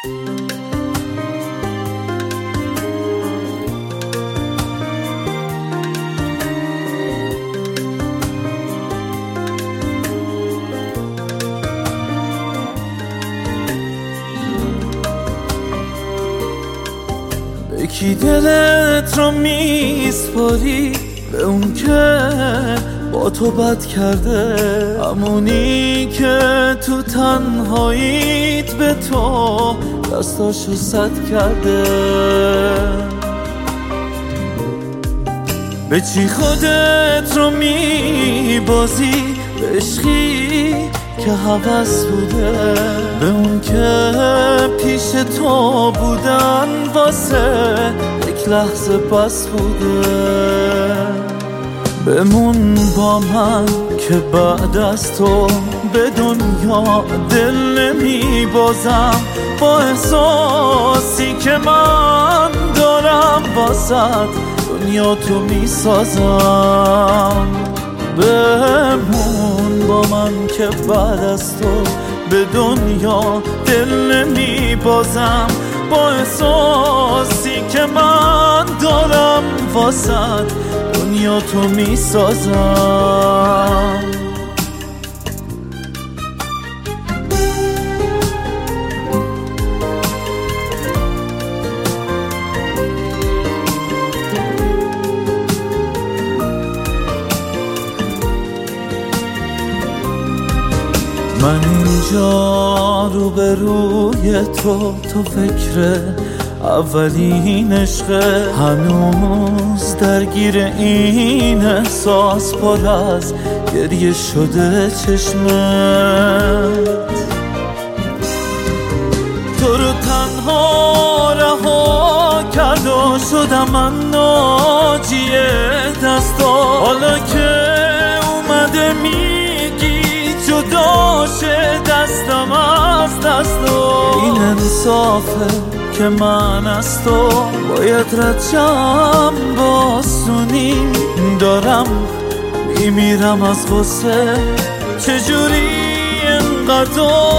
کی دلت رو میسپاری به اون که با تو بد کرده، همونی که تو تنهاییت به تو دستاشو سد کرده. به چی خودت رو میبازی؟ به عشقی که هوس بوده، به اون که پیش تو بودن واسه یک لحظه بس بوده. بمون با من که بعد از تو به دنیا دل نمی بازم، با احساسی که من دارم واسه دنیا تو می سازم. بمون با من که بعد از تو به دنیا دل نمی بازم، با احساسی که من دارم واسه دنیا تو می سازم. من اینجا رو به روی تو فکر اولین عشقه، هنوز درگیر این احساس پر از گریه شده چشمت. تو رو تنها رها کرد و شدم من ناجی دستا، حالا که اومده میگی جدا شه دستم از دستو. این انصافه که من از تو باید ردشم باسونی، دارم میمیرم از غصه چجوری انقدر